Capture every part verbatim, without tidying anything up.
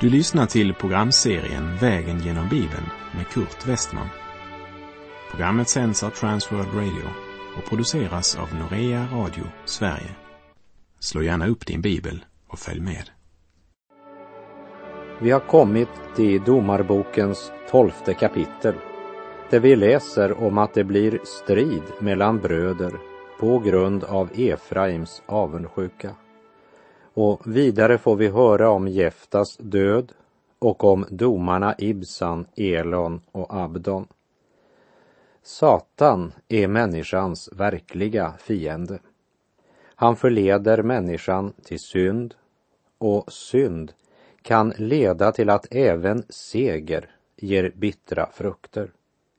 Du lyssnar till programserien Vägen genom Bibeln med Kurt Westman. Programmet sänds av Transworld Radio och produceras av Norea Radio Sverige. Slå gärna upp din bibel och följ med. Vi har kommit till Domarbokens tolfte kapitel, där vi läser om att det blir strid mellan bröder på grund av Efraims avundsjuka. Och vidare får vi höra om Jeftas död och om domarna Ibsan, Elon och Abdon. Satan är människans verkliga fiende. Han förleder människan till synd, och synd kan leda till att även seger ger bittra frukter.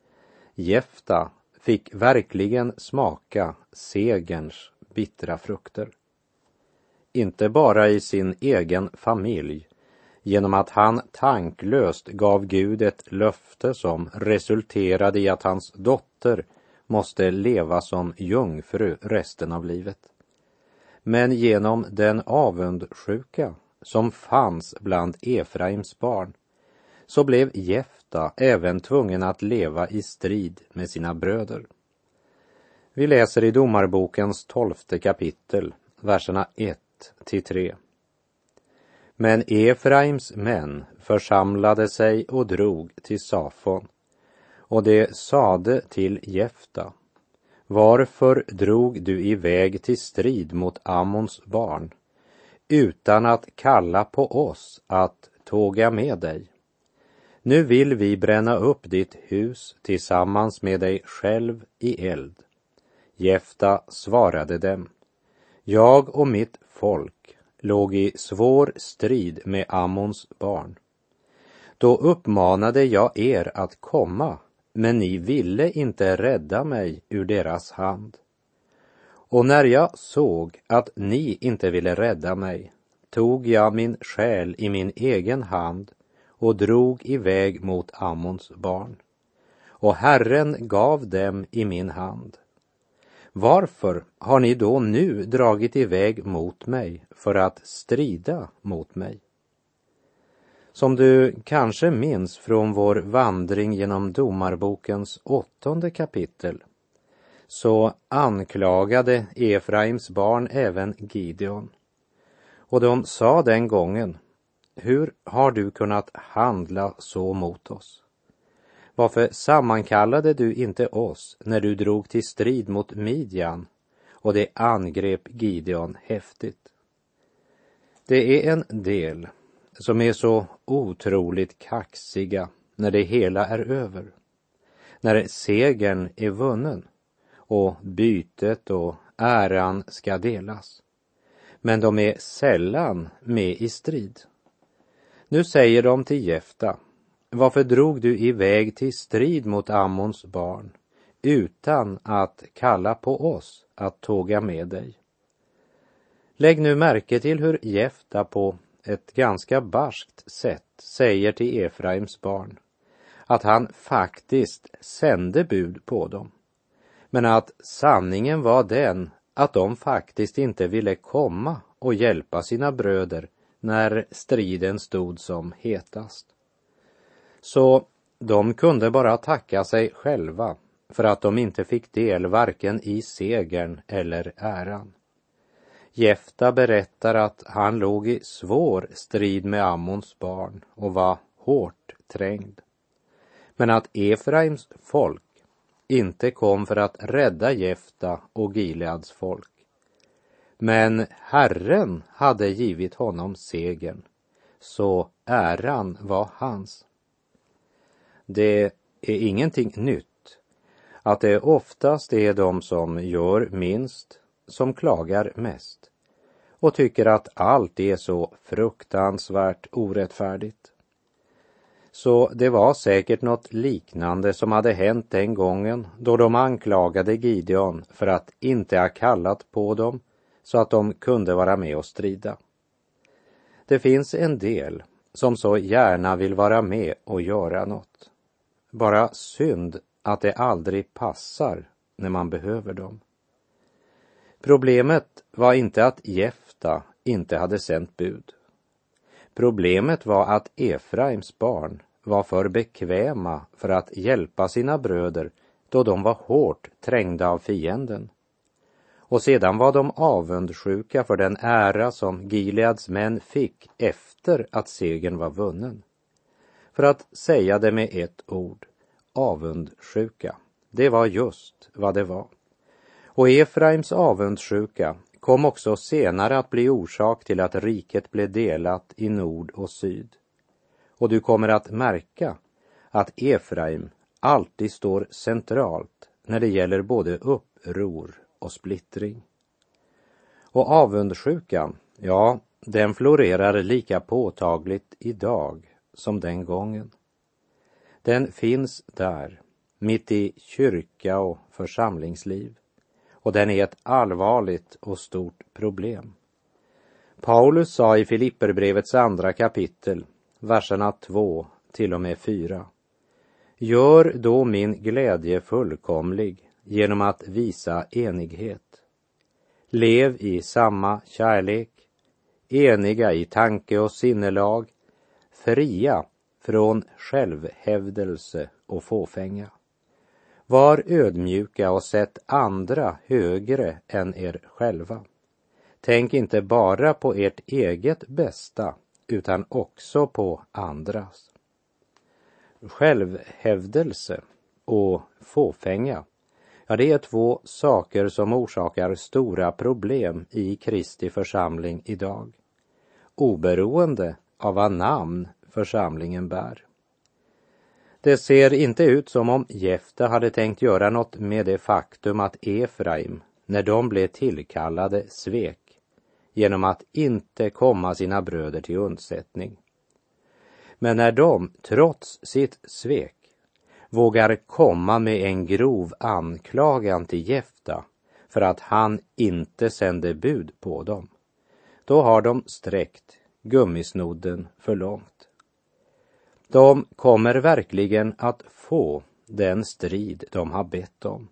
Jefta fick verkligen smaka segerns bittra frukter. Inte bara i sin egen familj, genom att han tanklöst gav Gud ett löfte som resulterade i att hans dotter måste leva som jungfru resten av livet. Men genom den avundsjuka som fanns bland Efraims barn, så blev Jefta även tvungen att leva i strid med sina bröder. Vi läser i Domarbokens tolfte kapitel, verserna ett till tre. Men Efraims män församlade sig och drog till Safon, och det sade till Jefta: varför drog du iväg till strid mot Ammons barn, utan att kalla på oss att tåga med dig? Nu vill vi bränna upp ditt hus tillsammans med dig själv i eld. Jefta svarade dem: jag och mitt folk låg i svår strid med Ammons barn. Då uppmanade jag er att komma, men ni ville inte rädda mig ur deras hand. Och när jag såg att ni inte ville rädda mig, tog jag min själ i min egen hand och drog iväg mot Ammons barn. Och Herren gav dem i min hand. Varför har ni då nu dragit iväg mot mig för att strida mot mig? Som du kanske minns från vår vandring genom Domarbokens åttonde kapitel, så anklagade Efraims barn även Gideon. Och de sa den gången: hur har du kunnat handla så mot oss? Varför sammankallade du inte oss när du drog till strid mot Midjan? Och det angrep Gideon häftigt. Det är en del som är så otroligt kaxiga när det hela är över. När segern är vunnen och bytet och äran ska delas. Men de är sällan med i strid. Nu säger de till Jefta: varför drog du iväg till strid mot Ammons barn utan att kalla på oss att tåga med dig? Lägg nu märke till hur Jefta på ett ganska barskt sätt säger till Efraims barn att han faktiskt sände bud på dem, men att sanningen var den att de faktiskt inte ville komma och hjälpa sina bröder när striden stod som hetast. Så de kunde bara tacka sig själva för att de inte fick del varken i segern eller äran. Jefta berättar att han låg i svår strid med Ammons barn och var hårt trängd. Men att Efraims folk inte kom för att rädda Jefta och Gileads folk. Men Herren hade givit honom segern, så äran var hans. Det är ingenting nytt att det oftast är de som gör minst som klagar mest och tycker att allt är så fruktansvärt orättfärdigt. Så det var säkert något liknande som hade hänt den gången då de anklagade Gideon för att inte ha kallat på dem så att de kunde vara med och strida. Det finns en del som så gärna vill vara med och göra något. Bara synd att det aldrig passar när man behöver dem. Problemet var inte att Jefta inte hade sänt bud. Problemet var att Efraims barn var för bekväma för att hjälpa sina bröder då de var hårt trängda av fienden. Och sedan var de avundsjuka för den ära som Gileads män fick efter att segern var vunnen. För att säga det med ett ord, avundsjuka, det var just vad det var. Och Efraims avundsjuka kom också senare att bli orsak till att riket blev delat i nord och syd. Och du kommer att märka att Efraim alltid står centralt när det gäller både uppror och splittring. Och avundsjukan, ja, den florerar lika påtagligt idag som den gången. Den finns där, mitt i kyrka och församlingsliv. Och den är ett allvarligt och stort problem. Paulus sa i Filipperbrevets andra kapitel, verserna två till och med fyra. Gör då min glädje fullkomlig genom att visa enighet. Lev i samma kärlek, eniga i tanke och sinnelag, fria från självhävdelse och fåfänga. Var ödmjuka och sätt andra högre än er själva. Tänk inte bara på ert eget bästa, utan också på andras. Självhävdelse och fåfänga, ja, det är två saker som orsakar stora problem i Kristi församling idag, oberoende av vad namn församlingen bär. Det ser inte ut som om Jefta hade tänkt göra något med det faktum att Efraim, när de blev tillkallade, svek genom att inte komma sina bröder till undsättning. Men när de, trots sitt svek, vågar komma med en grov anklagan till Jefta för att han inte sände bud på dem, då har de sträckt gummisnodden för långt. De kommer verkligen att få den strid de har bett om.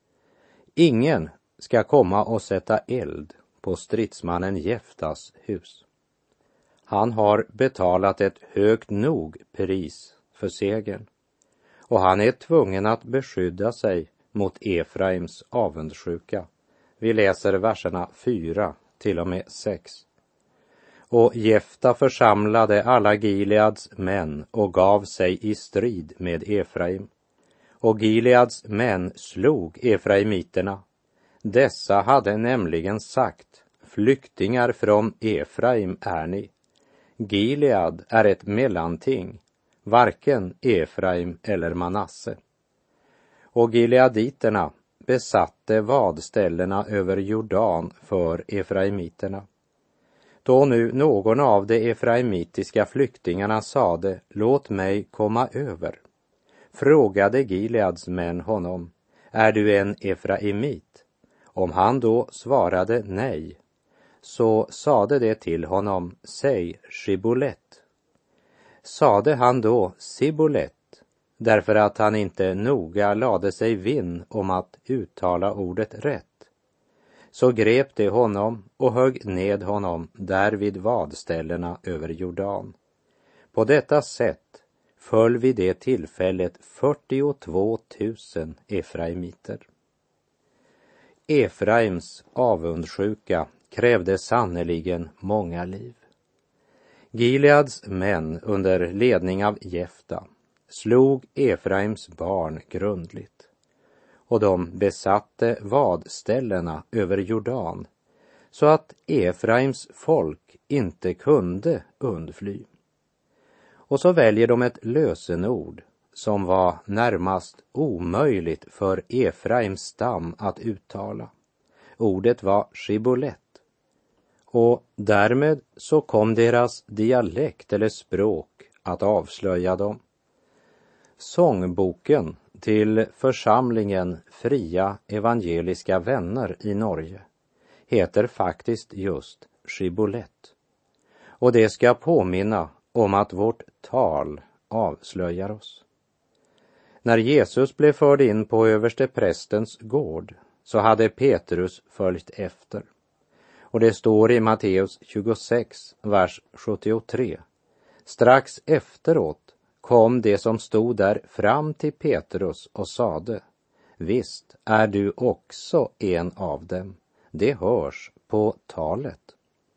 Ingen ska komma och sätta eld på stridsmannen Jeftas hus. Han har betalat ett högt nog pris för segern, och han är tvungen att beskydda sig mot Efraims avundsjuka. Vi läser verserna fyra till och med sex. Och Jefta församlade alla Gileads män och gav sig i strid med Efraim. Och Gileads män slog efraimiterna. Dessa hade nämligen sagt, flyktingar från Efraim är ni. Gilead är ett mellanting, varken Efraim eller Manasse. Och gileaditerna besatte vadställena över Jordan för efraimiterna. Då nu någon av de efraimitiska flyktingarna sade, låt mig komma över, frågade Gileads män honom, är du en efraimit? Om han då svarade nej, så sade det till honom, säg Shibolet. Sade han då Sibolet, därför att han inte noga lade sig vinn om att uttala ordet rätt, så grep de honom och högg ned honom där vid vadställena över Jordan. På detta sätt föll vid det tillfället fyrtiotvå tusen efraimiter. Efraims avundsjuka krävde sannoliken många liv. Gileads män under ledning av Jefta slog Efraims barn grundligt, och de besatte vadställena över Jordan så att Efraims folk inte kunde undfly. Och så väljer de ett lösenord som var närmast omöjligt för Efraims stam att uttala. Ordet var Shibolet. Och därmed så kom deras dialekt eller språk att avslöja dem. Sångboken till församlingen Fria evangeliska vänner i Norge heter faktiskt just Shibolet. Och det ska påminna om att vårt tal avslöjar oss. När Jesus blev förd in på översteprästens gård så hade Petrus följt efter. Och det står i Matteus tjugosex, vers sjuttiotre Strax efteråt kom det som stod där fram till Petrus och sade: visst är du också en av dem. Det hörs på talet.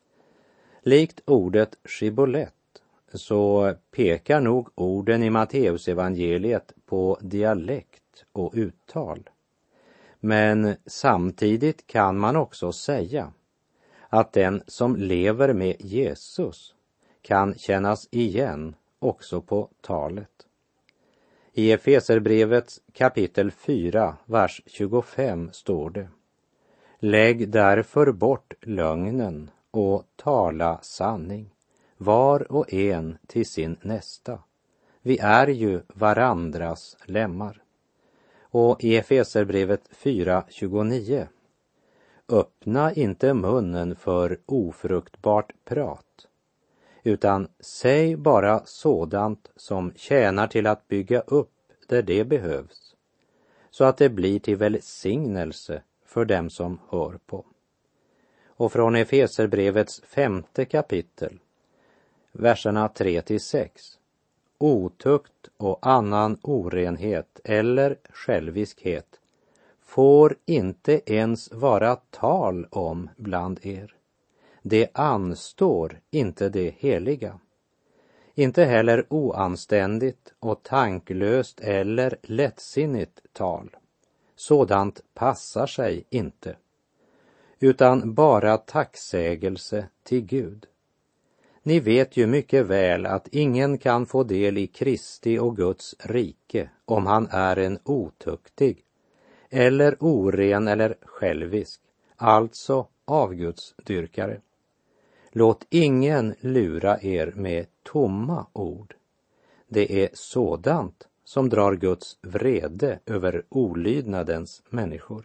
Likt ordet shibolett så pekar nog orden i Matteusevangeliet på dialekt och uttal. Men samtidigt kan man också säga att den som lever med Jesus kan kännas igen också på talet. I Efeserbrevets kapitel fyra, vers tjugofem står det: lägg därför bort lögnen och tala sanning, var och en till sin nästa. Vi är ju varandras lemmar. Och i Efeserbrevet fyra tjugonio: öppna inte munnen för ofruktbart prat, utan säg bara sådant som tjänar till att bygga upp där det behövs, så att det blir till välsignelse för dem som hör på. Och från Efeserbrevets femte kapitel, verserna tre till sex: otukt och annan orenhet eller själviskhet får inte ens vara tal om bland er. Det anstår inte det heliga. Inte heller oanständigt och tanklöst eller lättsinnigt tal. Sådant passar sig inte. Utan bara tacksägelse till Gud. Ni vet ju mycket väl att ingen kan få del i Kristi och Guds rike om han är en otuktig eller oren eller självisk, alltså avgudsdyrkare. Låt ingen lura er med tomma ord. Det är sådant som drar Guds vrede över olydnadens människor.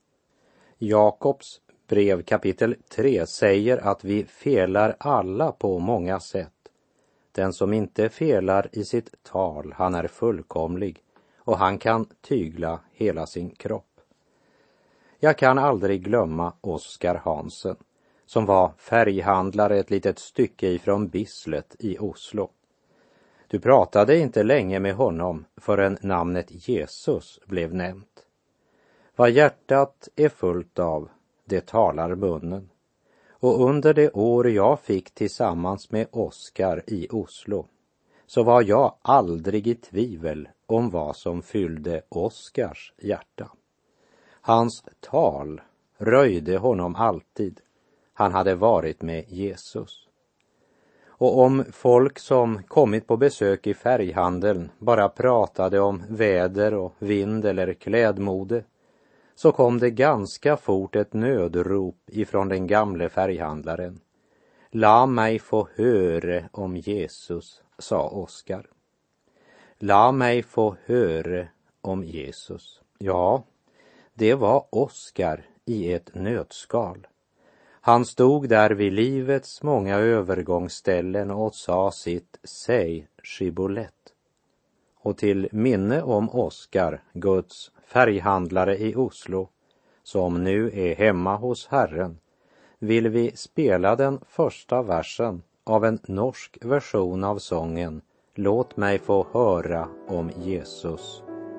Jakobs brev kapitel tre säger att vi felar alla på många sätt. Den som inte felar i sitt tal, han är fullkomlig och han kan tygla hela sin kropp. Jag kan aldrig glömma Oskar Hansen, som var färghandlare ett litet stycke ifrån Bislett i Oslo. Du pratade inte länge med honom förrän namnet Jesus blev nämnt. Vad hjärtat är fullt av, det talar munnen. Och under det år jag fick tillsammans med Oskar i Oslo, så var jag aldrig i tvivel om vad som fyllde Oskars hjärta. Hans tal röjde honom alltid. Han hade varit med Jesus. Och om folk som kommit på besök i färghandeln bara pratade om väder och vind eller klädmode, så kom det ganska fort ett nödrop ifrån den gamle färghandlaren. La mig få höra om Jesus, sa Oskar. La mig få höra om Jesus. Ja, det var Oskar i ett nötskal. Han stod där vid livets många övergångsställen och sa sitt säg shibolett. Och till minne om Oskar, Guds färghandlare i Oslo, som nu är hemma hos Herren, vill vi spela den första versen av en norsk version av sången Låt mig få höra om Jesus.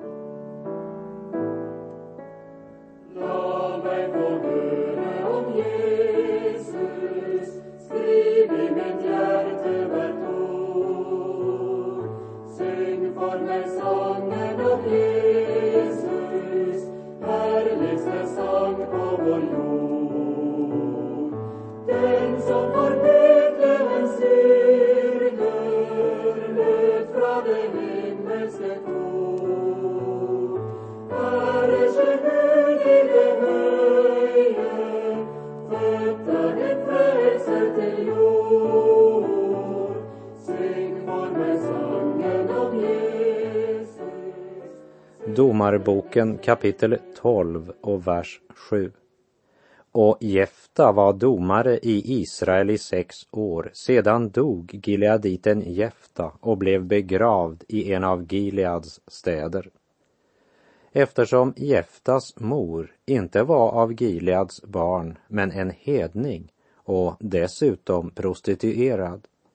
Domarboken kapitel tolv och vers sju. Och Jefta var domare i Israel i sex år. Sedan dog Gileaditen Jefta och blev begravd i en av Gileads städer. Eftersom Jeftas mor inte var av Gileads barn men en hedning och dessutom prostituerad,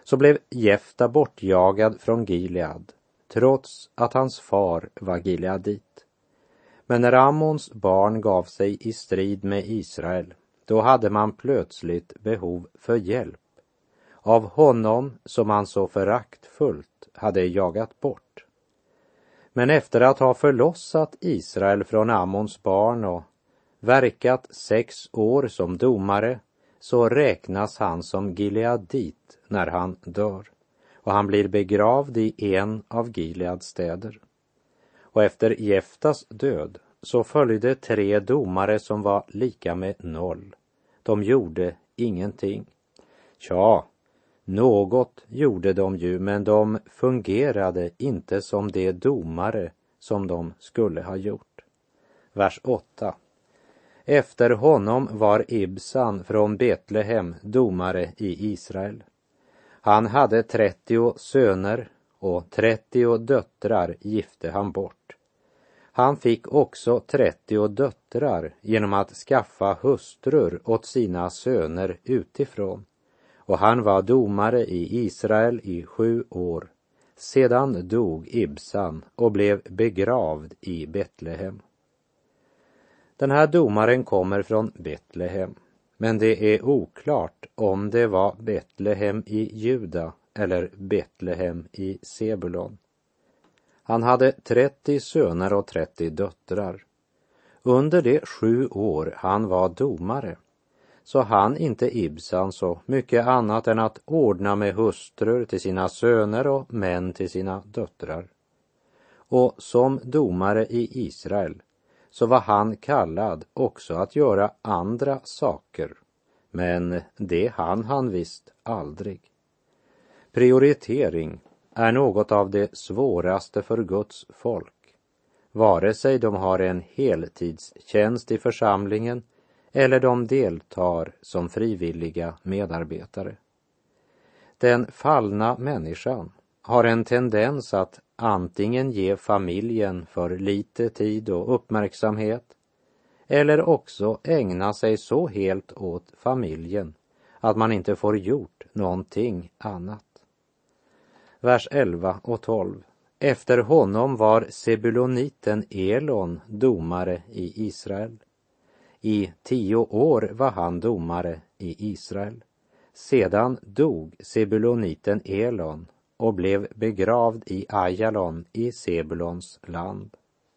så blev Jefta bortjagad från Gilead, trots att hans far var gileadit. Men när Ammons barn gav sig i strid med Israel, då hade man plötsligt behov för hjälp av honom som man så föraktfullt hade jagat bort. Men efter att ha förlossat Israel från Ammons barn och verkat sex år som domare, så räknas han som gileadit när han dör, och han blir begravd i en av Gileads städer. Och efter Jeftas död så följde tre domare som var lika med noll. De gjorde ingenting. Ja, något gjorde de ju, men de fungerade inte som de domare som de skulle ha gjort. Vers åtta. Efter honom var Ibsan från Betlehem domare i Israel. Han hade trettio söner och trettio döttrar gifte han bort. Han fick också trettio döttrar genom att skaffa hustrur åt sina söner utifrån. Och han var domare i Israel i sju år. Sedan dog Ibsan och blev begravd i Betlehem. Den här domaren kommer från Betlehem, men det är oklart om det var Betlehem i Juda eller Betlehem i Sebulon. Han hade trettio söner och trettio döttrar. Under de sju år han var domare så han inte Ibsan så mycket annat än att ordna med hustrur till sina söner och män till sina döttrar. Och som domare i Israel så var han kallad också att göra andra saker, men det hann han visst aldrig. Prioritering är något av det svåraste för Guds folk, vare sig de har en heltidstjänst i församlingen eller de deltar som frivilliga medarbetare. Den fallna människan har en tendens att antingen ge familjen för lite tid och uppmärksamhet eller också ägna sig så helt åt familjen att man inte får gjort någonting annat. Vers elva och tolv. Efter honom var Sebuloniten Elon domare i Israel. I tio år var han domare i Israel. Sedan dog Sebuloniten Elon och blev begravd i Ajalon i Sebulons land.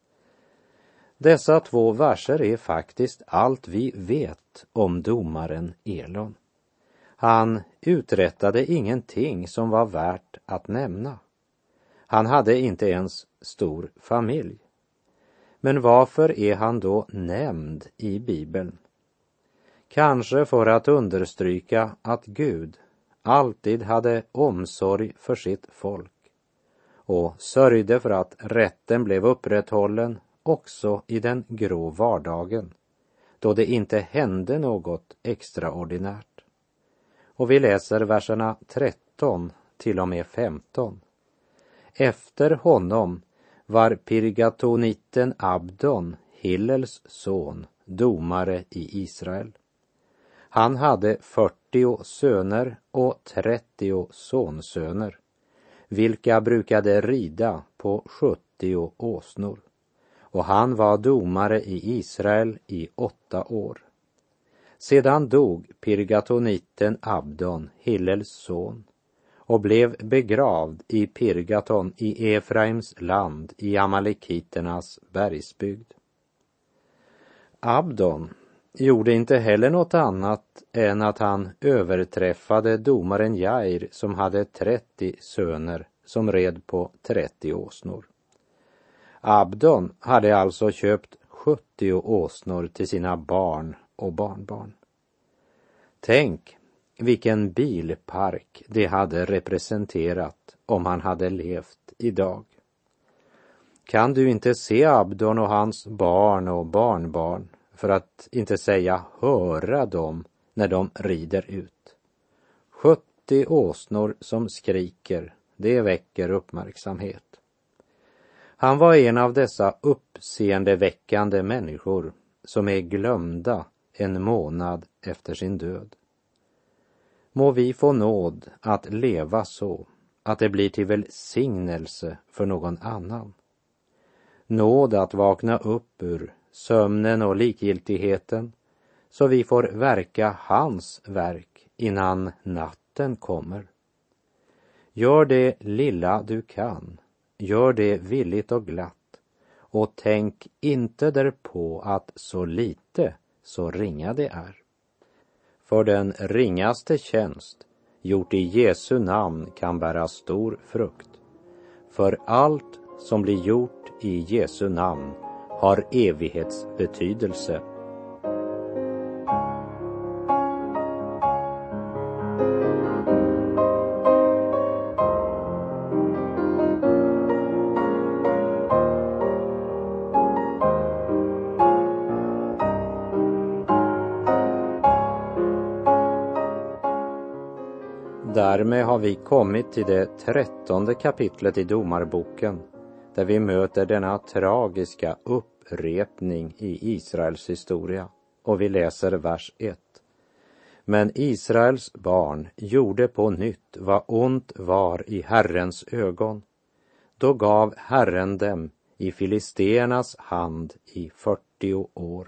Dessa två verser är faktiskt allt vi vet om domaren Elon. Han uträttade ingenting som var värt att nämna. Han hade inte ens stor familj. Men varför är han då nämnd i Bibeln? Kanske för att understryka att Gud alltid hade omsorg för sitt folk och sörjde för att rätten blev upprätthållen också i den grå vardagen, då det inte hände något extraordinärt. Och vi läser verserna tretton till och med femton. Efter honom var Pirgatoniten Abdon, Hillels son, domare i Israel. Han hade fyrtio söner och trettio sonsöner, vilka brukade rida på sjuttio åsnor. Och han var domare i Israel i åtta år. Sedan dog Pirgatoniten Abdon, Hillels son, och blev begravd i Pirgaton i Efraims land i Amalekiternas bergsbygd. Abdon gjorde inte heller något annat än att han överträffade domaren Jair som hade trettio söner som red på trettio åsnor. Abdon hade alltså köpt sjuttio åsnor till sina barn och barnbarn. Tänk vilken bilpark det hade representerat om han hade levt idag. Kan du inte se Abdon och hans barn och barnbarn, för att inte säga höra dem när de rider ut? sjuttio åsnor som skriker, det väcker uppmärksamhet. Han var en av dessa uppseendeväckande människor som är glömda en månad efter sin död. Må vi få nåd att leva så att det blir till välsignelse för någon annan. Nåd att vakna upp ur sömnen och likgiltigheten så vi får verka hans verk innan natten kommer. Gör det lilla du kan, gör det villigt och glatt och tänk inte därpå att så lite, så ringa det är. För den ringaste tjänst gjort i Jesu namn kan bära stor frukt. För allt som blir gjort i Jesu namn har evighetsbetydelse. Därmed har vi kommit till det trettonde kapitlet i Domarboken, där vi möter denna tragiska upprepning i Israels historia. Och vi läser vers ett. Men Israels barn gjorde på nytt vad ont var i Herrens ögon. Då gav Herren dem i filisternas hand i fyrtio år.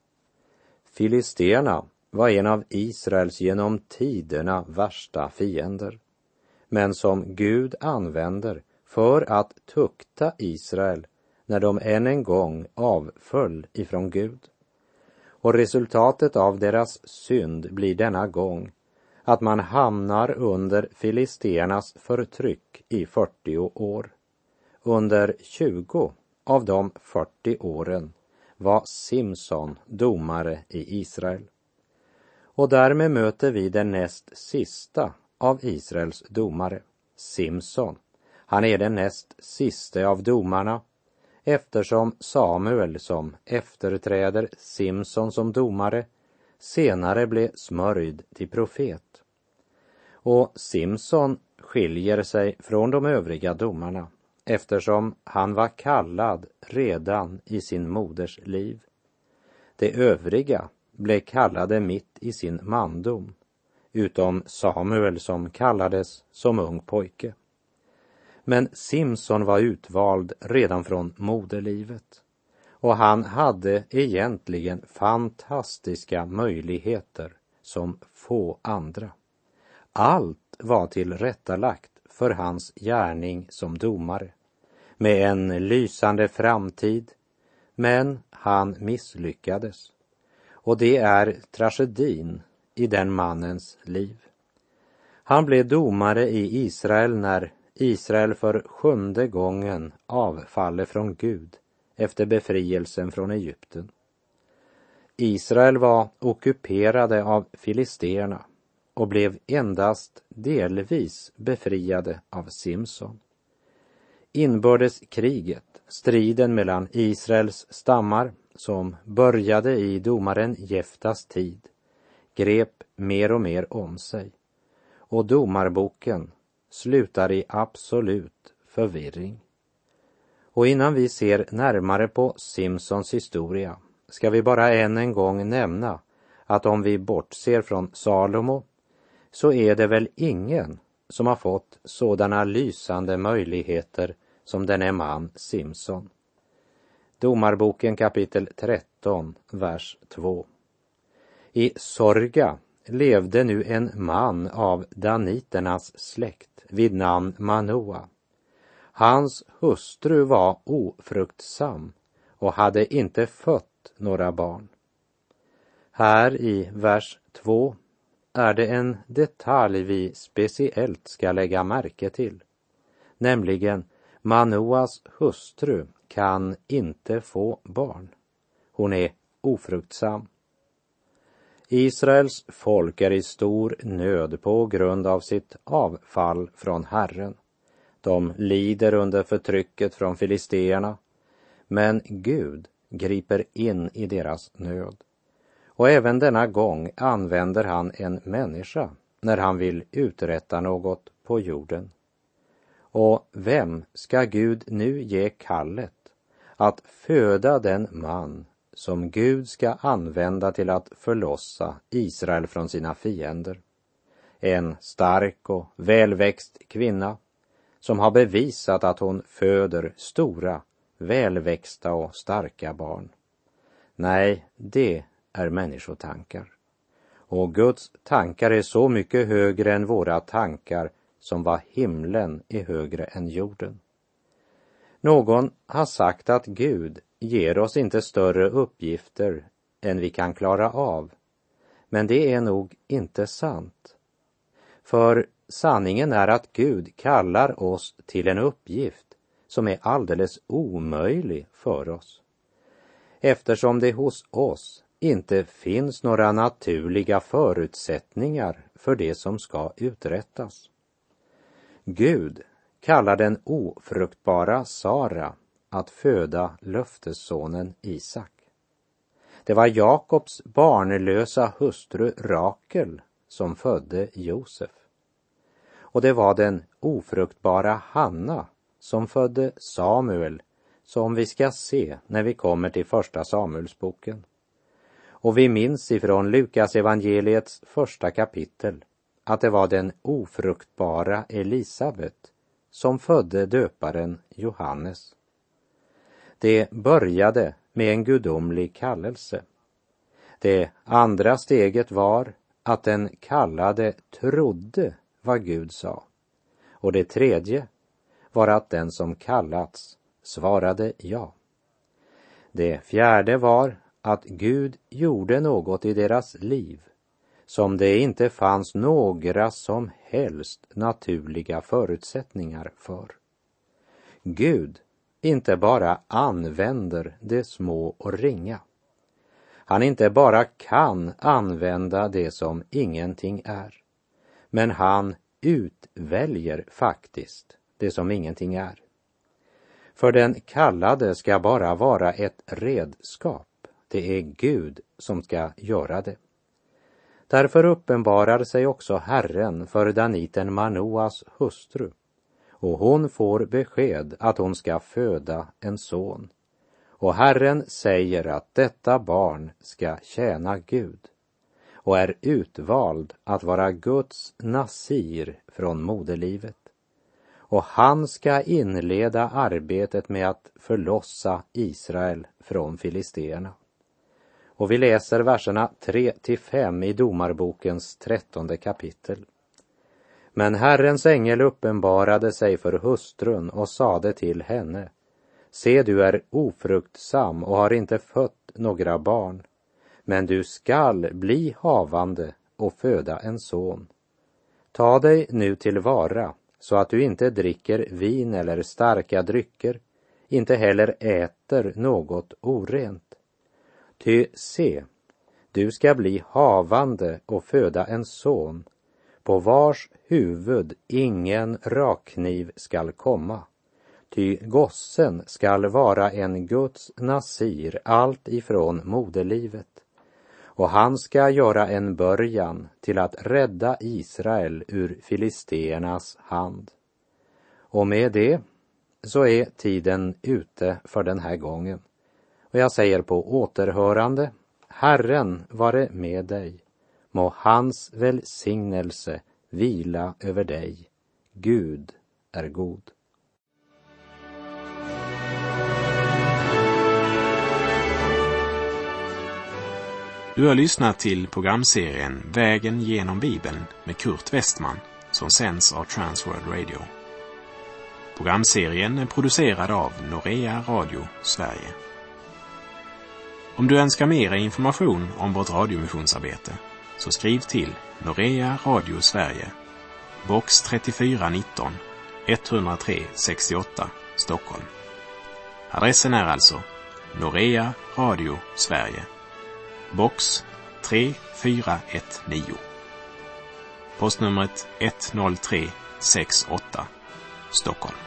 Filisterna var en av Israels genom tiderna värsta fiender, men som Gud använder för att tukta Israel när de än en gång avföll ifrån Gud. Och resultatet av deras synd blir denna gång att man hamnar under filisternas förtryck i fyrtio år. Under tjugo av de fyrtio åren var Simson domare i Israel. Och därmed möter vi den näst sista av Israels domare, Simson. Han är den näst siste av domarna, eftersom Samuel, som efterträder Simson som domare, senare blev smörjd till profet. Och Simson skiljer sig från de övriga domarna, eftersom han var kallad redan i sin moders liv. De övriga blev kallade mitt i sin mandom, utom Samuel som kallades som ung pojke. Men Simson var utvald redan från moderlivet, och han hade egentligen fantastiska möjligheter som få andra. Allt var tillrättalagt för hans gärning som domare, med en lysande framtid, men han misslyckades. Och det är tragedin i den mannens liv. Han blev domare i Israel när Israel för sjunde gången avfaller från Gud efter befrielsen från Egypten. Israel var ockuperade av filisterna och blev endast delvis befriade av Simson. Inbördeskriget, striden mellan Israels stammar som började i domaren Jeftas tid, grep mer och mer om sig, och domarboken slutar i absolut förvirring. Och innan vi ser närmare på Simsons historia ska vi bara än en gång nämna att om vi bortser från Salomo så är det väl ingen som har fått sådana lysande möjligheter som denne man Simson. Domarboken kapitel tretton, vers två. I Sorga levde nu en man av daniternas släkt vid namn Manoa. Hans hustru var ofruktsam och hade inte fött några barn. Här i vers två är det en detalj vi speciellt ska lägga märke till, nämligen Manoas hustru kan inte få barn. Hon är ofruktsam. Israels folk är i stor nöd på grund av sitt avfall från Herren. De lider under förtrycket från filisterna, men Gud griper in i deras nöd. Och även denna gång använder han en människa när han vill uträtta något på jorden. Och vem ska Gud nu ge kallet att föda den man som Gud ska använda till att förlossa Israel från sina fiender? en stark och välväxt kvinna som har bevisat att hon föder stora, välväxta och starka barn. Nej, det är människotankar. Och Guds tankar är så mycket högre än våra tankar, som var himlen är högre än jorden. Någon har sagt att Gud ger oss inte större uppgifter än vi kan klara av. Men det är nog inte sant. För sanningen är att Gud kallar oss till en uppgift som är alldeles omöjlig för oss. Eftersom det hos oss inte finns några naturliga förutsättningar för det som ska uträttas. Gud kallar den ofruktbara Sara att föda löftessonen Isak. Det var Jakobs barnlösa hustru Rakel som födde Josef. Och det var den ofruktbara Hanna som födde Samuel, som vi ska se när vi kommer till första Samuelsboken. Och vi minns ifrån Lukas evangeliets första kapitel att det var den ofruktbara Elisabet som födde döparen Johannes. Det började med en gudomlig kallelse. Det andra steget var att den kallade trodde vad Gud sa. Och det tredje var att den som kallats svarade ja. Det fjärde var att Gud gjorde något i deras liv som det inte fanns några som helst naturliga förutsättningar för. Gud inte bara använder det små och ringa. Han inte bara kan använda det som ingenting är. Men han utväljer faktiskt det som ingenting är. För den kallade ska bara vara ett redskap. Det är Gud som ska göra det. Därför uppenbarar sig också Herren för daniten Manoas hustru. Och hon får besked att hon ska föda en son. Och Herren säger att detta barn ska tjäna Gud och är utvald att vara Guds nasir från moderlivet. Och han ska inleda arbetet med att förlossa Israel från filisterna. Och vi läser verserna tre till fem i Domarbokens trettonde kapitel. Men Herrens ängel uppenbarade sig för hustrun och sade till henne: Se, du är ofruktsam och har inte fött några barn, men du skall bli havande och föda en son. Ta dig nu tillvara så att du inte dricker vin eller starka drycker, inte heller äter något orent. Ty se, du ska bli havande och föda en son, på vars huvud ingen rakkniv skall komma. Ty gossen skall vara en Guds nasir allt ifrån moderlivet. Och han ska göra en början till att rädda Israel ur filisternas hand. Och med det så är tiden ute för den här gången. Och jag säger på återhörande: Herren vare med dig. Må hans välsignelse vila över dig. Gud är god. Du har lyssnat till programserien Vägen genom Bibeln med Kurt Westman, som sänds av Transworld Radio. Programserien är producerad av Norea Radio Sverige. Om du önskar mer information om vårt radiomissionsarbete, så skriv till Norea Radio Sverige, box trettiofyra nitton, etthundratre sextioåtta, Stockholm. Adressen är alltså Norea Radio Sverige, box tre fyra ett nio. Postnumret ett noll tre sex åtta, Stockholm.